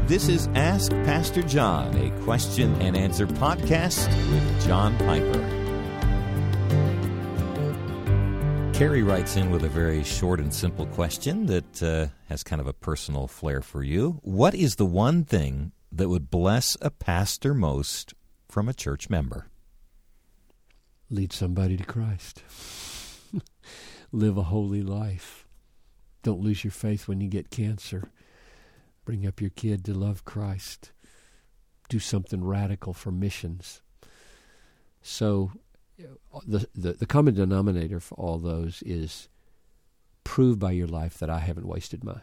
This is Ask Pastor John, a question and answer podcast with John Piper. Carrie writes in with a very short and simple question that has kind of a personal flair for you. What is the one thing that would bless a pastor most from a church member? Lead somebody to Christ. Live a holy life. Don't lose your faith when you get cancer. Bring up your kid to love Christ. Do something radical for missions. So the common denominator for all those is prove by your life that I haven't wasted mine.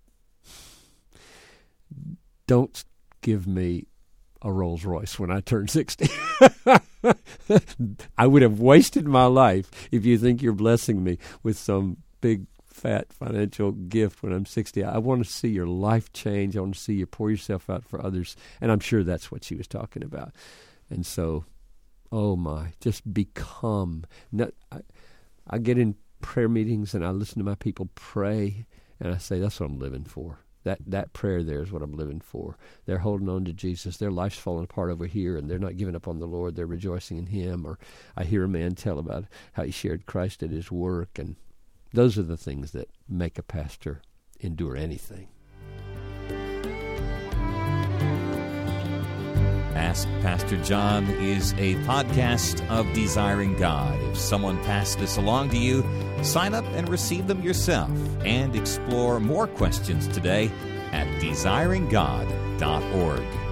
Don't give me a Rolls Royce when I turn 60. I would have wasted my life if you think you're blessing me with some big fat financial gift when I'm 60. I want to see your life change. I want to see you pour yourself out for others. And I'm sure that's what she was talking about. And so, oh my, just become. I get in prayer meetings and I listen to my people pray and I say, that's what I'm living for. That prayer there is what I'm living for. They're holding on to Jesus. Their life's falling apart over here, and they're not giving up on the Lord. They're rejoicing in Him. Or I hear a man tell about how he shared Christ at his work, and those are the things that make a pastor endure anything. Ask Pastor John is a podcast of Desiring God. If someone passed this along to you, sign up and receive them yourself and explore more questions today at desiringgod.org.